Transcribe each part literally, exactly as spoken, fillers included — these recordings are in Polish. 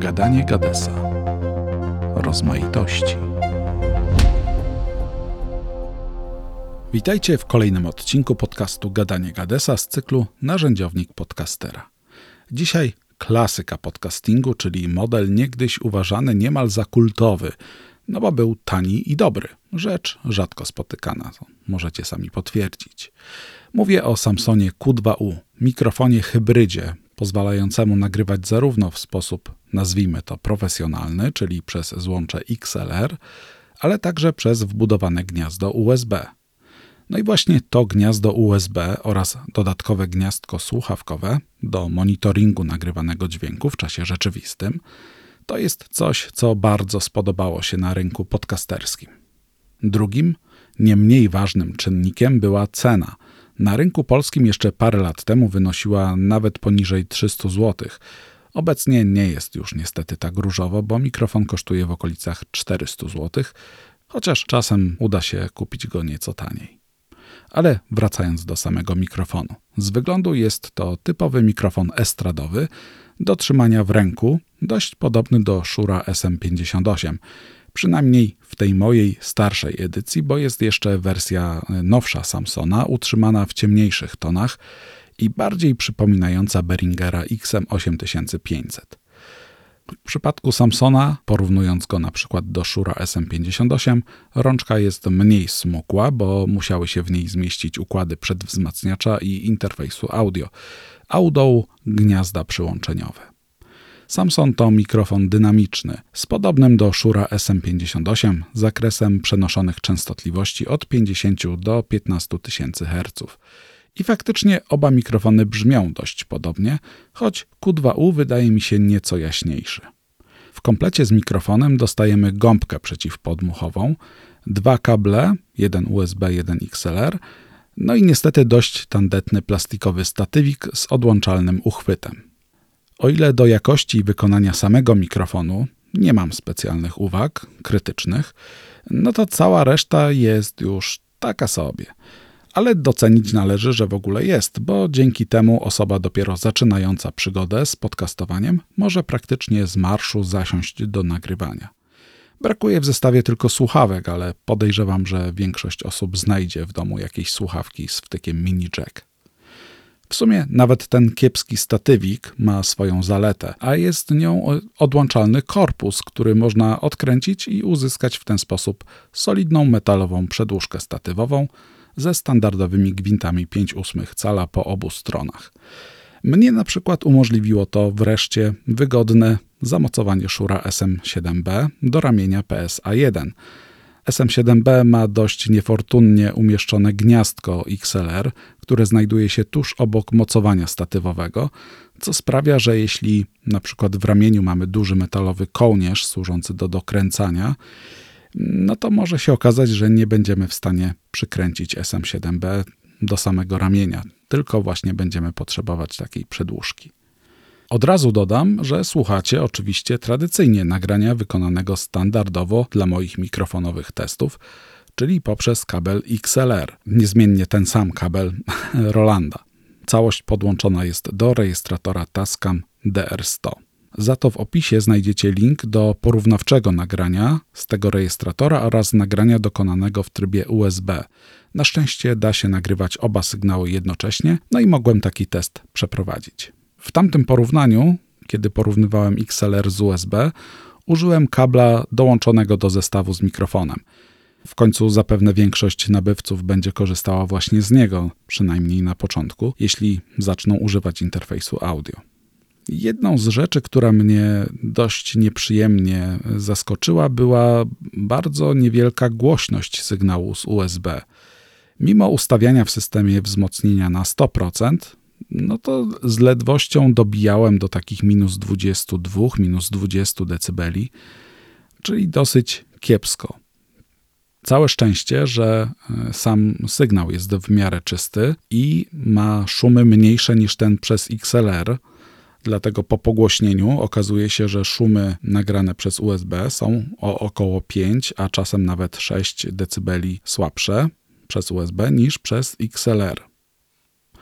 Gadanie Gadesa. Rozmaitości. Witajcie w kolejnym odcinku podcastu Gadanie Gadesa z cyklu Narzędziownik Podcastera. Dzisiaj klasyka podcastingu, czyli model niegdyś uważany niemal za kultowy, no bo był tani i dobry. Rzecz rzadko spotykana, to możecie sami potwierdzić. Mówię o Samsonie Q dwa U, mikrofonie hybrydzie, pozwalającemu nagrywać zarówno w sposób, nazwijmy to, profesjonalny, czyli przez złącze X L R, ale także przez wbudowane gniazdo U S B. No i właśnie to gniazdo U S B oraz dodatkowe gniazdko słuchawkowe do monitoringu nagrywanego dźwięku w czasie rzeczywistym to jest coś, co bardzo spodobało się na rynku podcasterskim. Drugim, nie mniej ważnym czynnikiem była cena. Na rynku polskim jeszcze parę lat temu wynosiła nawet poniżej trzysta złotych. Obecnie nie jest już niestety tak różowo, bo mikrofon kosztuje w okolicach czterysta złotych, chociaż czasem uda się kupić go nieco taniej. Ale wracając do samego mikrofonu. Z wyglądu jest to typowy mikrofon estradowy, do trzymania w ręku, dość podobny do Shure S M pięćdziesiąt osiem. Przynajmniej w tej mojej starszej edycji, bo jest jeszcze wersja nowsza Samsona, utrzymana w ciemniejszych tonach i bardziej przypominająca Behringera X M osiem tysięcy pięćset. W przypadku Samsona, porównując go na przykład do Shure S M pięćdziesiąt osiem, rączka jest mniej smukła, bo musiały się w niej zmieścić układy przedwzmacniacza i interfejsu audio, a u dołu gniazda przyłączeniowe. Samson to mikrofon dynamiczny, z podobnym do Shure S M pięćdziesiąt osiem zakresem przenoszonych częstotliwości od pięćdziesiąt do piętnastu tysięcy herców. I faktycznie oba mikrofony brzmią dość podobnie, choć Q dwa U wydaje mi się nieco jaśniejszy. W komplecie z mikrofonem dostajemy gąbkę przeciwpodmuchową, dwa kable, jeden U S B, jeden X L R, no i niestety dość tandetny plastikowy statywik z odłączalnym uchwytem. O ile do jakości i wykonania samego mikrofonu nie mam specjalnych uwag krytycznych, no to cała reszta jest już taka sobie. Ale docenić należy, że w ogóle jest, bo dzięki temu osoba dopiero zaczynająca przygodę z podcastowaniem może praktycznie z marszu zasiąść do nagrywania. Brakuje w zestawie tylko słuchawek, ale podejrzewam, że większość osób znajdzie w domu jakieś słuchawki z wtykiem mini jack. W sumie nawet ten kiepski statywik ma swoją zaletę, a jest nią odłączalny korpus, który można odkręcić i uzyskać w ten sposób solidną metalową przedłużkę statywową ze standardowymi gwintami pięć ósmych cala po obu stronach. Mnie na przykład umożliwiło to wreszcie wygodne zamocowanie Shure S M siedem B do ramienia P S A jeden. S M siedem B ma dość niefortunnie umieszczone gniazdko X L R, które znajduje się tuż obok mocowania statywowego, co sprawia, że jeśli na przykład w ramieniu mamy duży metalowy kołnierz służący do dokręcania, no to może się okazać, że nie będziemy w stanie przykręcić S M siedem B do samego ramienia, tylko właśnie będziemy potrzebować takiej przedłużki. Od razu dodam, że słuchacie oczywiście tradycyjnie nagrania wykonanego standardowo dla moich mikrofonowych testów, czyli poprzez kabel X L R, niezmiennie ten sam kabel Rolanda. Całość podłączona jest do rejestratora Tascam D R sto. Za to w opisie znajdziecie link do porównawczego nagrania z tego rejestratora oraz nagrania dokonanego w trybie U S B. Na szczęście da się nagrywać oba sygnały jednocześnie, no i mogłem taki test przeprowadzić. W tamtym porównaniu, kiedy porównywałem X L R z U S B, użyłem kabla dołączonego do zestawu z mikrofonem. W końcu zapewne większość nabywców będzie korzystała właśnie z niego, przynajmniej na początku, jeśli zaczną używać interfejsu audio. Jedną z rzeczy, która mnie dość nieprzyjemnie zaskoczyła, była bardzo niewielka głośność sygnału z U S B. Mimo ustawiania w systemie wzmocnienia na sto procent, no to z ledwością dobijałem do takich minus dwadzieścia dwa, minus dwadzieścia decybeli, czyli dosyć kiepsko. Całe szczęście, że sam sygnał jest w miarę czysty i ma szumy mniejsze niż ten przez X L R, dlatego po pogłośnieniu okazuje się, że szumy nagrane przez U S B są o około pięć, a czasem nawet sześć decybeli słabsze przez U S B niż przez X L R.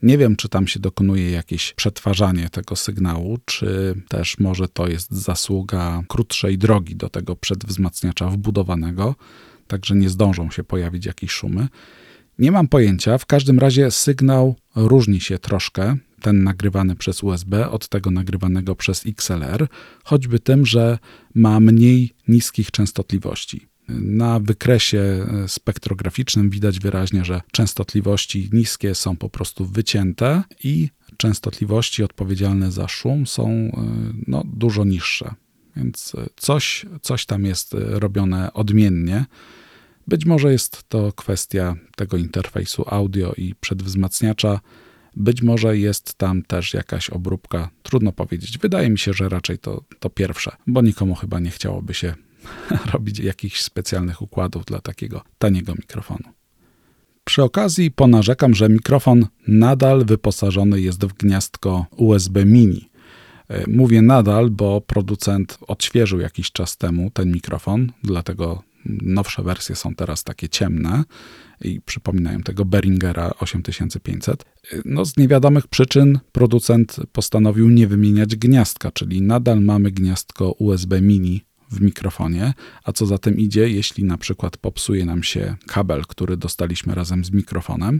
Nie wiem, czy tam się dokonuje jakieś przetwarzanie tego sygnału, czy też może to jest zasługa krótszej drogi do tego przedwzmacniacza wbudowanego, także nie zdążą się pojawić jakieś szumy. Nie mam pojęcia, w każdym razie sygnał różni się troszkę, ten nagrywany przez U S B od tego nagrywanego przez X L R, choćby tym, że ma mniej niskich częstotliwości. Na wykresie spektrograficznym widać wyraźnie, że częstotliwości niskie są po prostu wycięte i częstotliwości odpowiedzialne za szum są no, dużo niższe. Więc coś, coś tam jest robione odmiennie. Być może jest to kwestia tego interfejsu audio i przedwzmacniacza. Być może jest tam też jakaś obróbka. Trudno powiedzieć. Wydaje mi się, że raczej to, to pierwsze, bo nikomu chyba nie chciałoby się robić jakichś specjalnych układów dla takiego taniego mikrofonu. Przy okazji ponarzekam, że mikrofon nadal wyposażony jest w gniazdko U S B mini. Mówię nadal, bo producent odświeżył jakiś czas temu ten mikrofon, dlatego nowsze wersje są teraz takie ciemne i przypominają tego Behringera osiem tysięcy pięćset. No, z niewiadomych przyczyn producent postanowił nie wymieniać gniazdka, czyli nadal mamy gniazdko U S B mini w mikrofonie, a co za tym idzie, jeśli na przykład popsuje nam się kabel, który dostaliśmy razem z mikrofonem,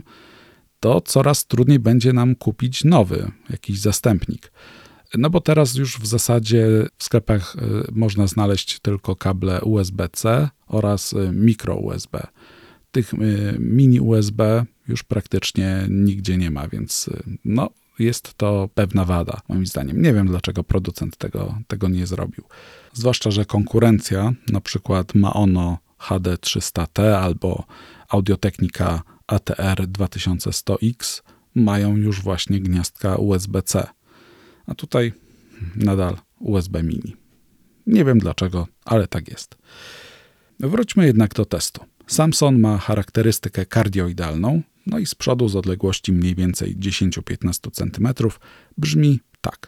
to coraz trudniej będzie nam kupić nowy, jakiś zastępnik. No bo teraz już w zasadzie w sklepach można znaleźć tylko kable U S B C oraz mikro U S B. Tych mini U S B już praktycznie nigdzie nie ma, więc no, jest to pewna wada, moim zdaniem. Nie wiem, dlaczego producent tego, tego nie zrobił. Zwłaszcza, że konkurencja, na przykład Maono H D trzysta T albo Audio-Technica A T R dwa tysiące sto X mają już właśnie gniazdka U S B C. A tutaj nadal U S B mini. Nie wiem dlaczego, ale tak jest. Wróćmy jednak do testu. Samson ma charakterystykę kardioidalną, no i z przodu z odległości mniej więcej dziesięć do piętnastu centymetrów brzmi tak.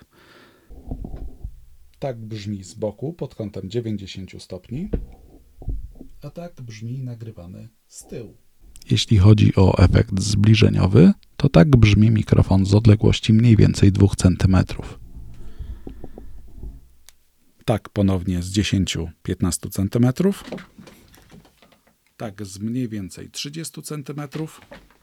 Tak brzmi z boku pod kątem dziewięćdziesiąt stopni, a tak brzmi nagrywany z tyłu. Jeśli chodzi o efekt zbliżeniowy, to tak brzmi mikrofon z odległości mniej więcej dwóch centymetrów. Tak ponownie z dziesięciu do piętnastu centymetrów. Tak z mniej więcej trzydziestu centymetrów.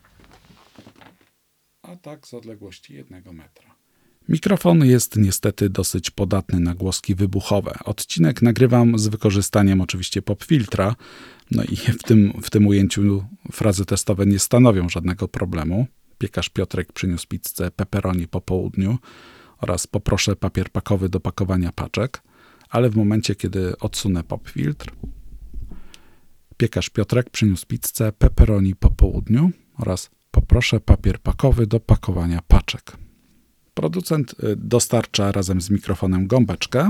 A tak z odległości jednego metra. Mikrofon jest niestety dosyć podatny na głoski wybuchowe. Odcinek nagrywam z wykorzystaniem oczywiście popfiltra, no i w tym, w tym ujęciu frazy testowe nie stanowią żadnego problemu. Piekarz Piotrek przyniósł pizzę pepperoni po południu oraz poproszę papier pakowy do pakowania paczek, ale w momencie, kiedy odsunę popfiltr, piekarz Piotrek przyniósł pizzę pepperoni po południu oraz poproszę papier pakowy do pakowania paczek. Producent dostarcza razem z mikrofonem gąbeczkę,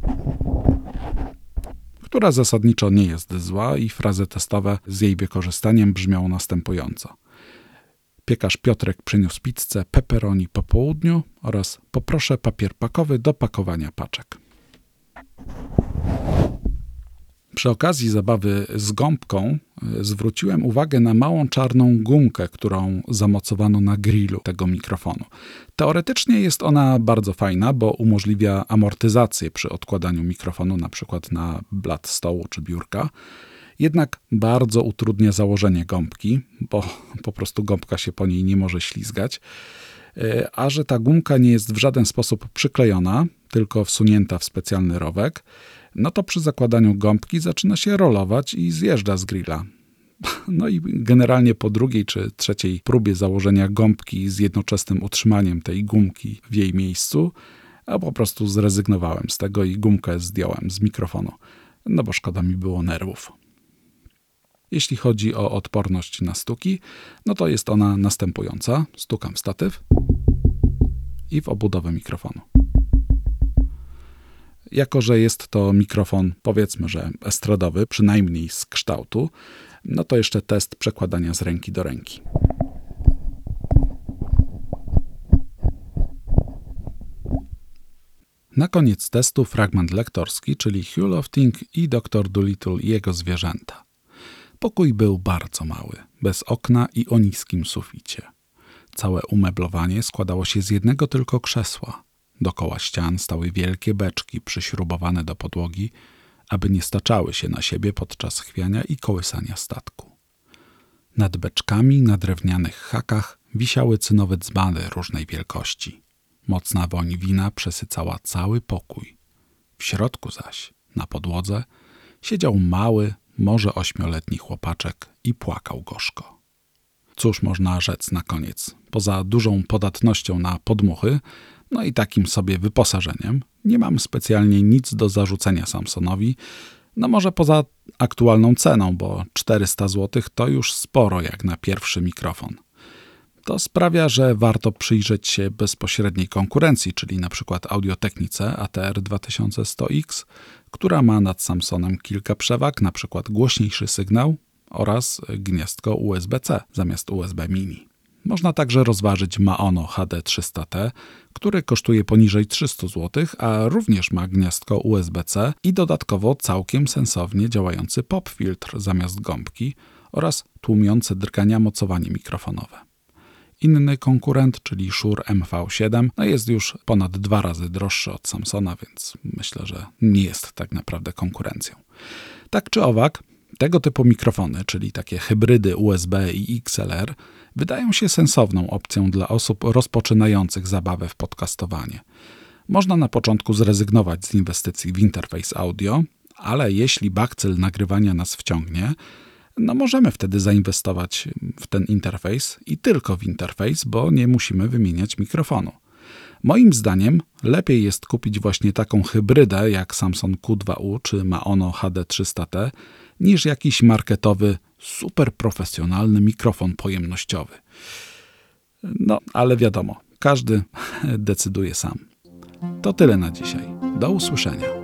która zasadniczo nie jest zła i frazy testowe z jej wykorzystaniem brzmią następująco. Piekarz Piotrek przyniósł pizzę pepperoni po południu oraz poproszę papier pakowy do pakowania paczek. Przy okazji zabawy z gąbką zwróciłem uwagę na małą czarną gumkę, którą zamocowano na grillu tego mikrofonu. Teoretycznie jest ona bardzo fajna, bo umożliwia amortyzację przy odkładaniu mikrofonu na przykład na blat stołu czy biurka. Jednak bardzo utrudnia założenie gąbki, bo po prostu gąbka się po niej nie może ślizgać. A że ta gumka nie jest w żaden sposób przyklejona, tylko wsunięta w specjalny rowek, no to przy zakładaniu gąbki zaczyna się rolować i zjeżdża z grilla. No i generalnie po drugiej czy trzeciej próbie założenia gąbki z jednoczesnym utrzymaniem tej gumki w jej miejscu, a po prostu zrezygnowałem z tego i gumkę zdjąłem z mikrofonu, no bo szkoda mi było nerwów. Jeśli chodzi o odporność na stuki, no to jest ona następująca. Stukam w statyw i w obudowę mikrofonu. Jako że jest to mikrofon, powiedzmy, że estradowy, przynajmniej z kształtu, no to jeszcze test przekładania z ręki do ręki. Na koniec testu fragment lektorski, czyli Hugh Lofting i doktor Dolittle i jego zwierzęta. Pokój był bardzo mały, bez okna i o niskim suficie. Całe umeblowanie składało się z jednego tylko krzesła. Dokoła ścian stały wielkie beczki przyśrubowane do podłogi, aby nie staczały się na siebie podczas chwiania i kołysania statku. Nad beczkami na drewnianych hakach wisiały cynowe dzbany różnej wielkości. Mocna woń wina przesycała cały pokój. W środku zaś, na podłodze, siedział mały, może ośmioletni chłopaczek i płakał gorzko. Cóż można rzec na koniec? Poza dużą podatnością na podmuchy, no i takim sobie wyposażeniem, nie mam specjalnie nic do zarzucenia Samsonowi, no może poza aktualną ceną, bo czterysta złotych to już sporo jak na pierwszy mikrofon. To sprawia, że warto przyjrzeć się bezpośredniej konkurencji, czyli na przykład Audio-Technice A T R dwa tysiące sto X, która ma nad Samsonem kilka przewag, na przykład głośniejszy sygnał oraz gniazdko U S B C zamiast U S B Mini. Można także rozważyć Maono H D trzysta T, który kosztuje poniżej trzysta złotych, a również ma gniazdko U S B C i dodatkowo całkiem sensownie działający pop filtr zamiast gąbki oraz tłumiące drgania mocowanie mikrofonowe. Inny konkurent, czyli Shure M V siedem, no jest już ponad dwa razy droższy od Samsona, więc myślę, że nie jest tak naprawdę konkurencją. Tak czy owak, tego typu mikrofony, czyli takie hybrydy U S B i X L R, wydają się sensowną opcją dla osób rozpoczynających zabawę w podcastowanie. Można na początku zrezygnować z inwestycji w interfejs audio, ale jeśli bakcyl nagrywania nas wciągnie, no możemy wtedy zainwestować w ten interfejs i tylko w interfejs, bo nie musimy wymieniać mikrofonu. Moim zdaniem lepiej jest kupić właśnie taką hybrydę jak Samson Q dwa U czy Maono H D trzysta T niż jakiś marketowy, super profesjonalny mikrofon pojemnościowy. No, ale wiadomo, każdy decyduje sam. To tyle na dzisiaj. Do usłyszenia.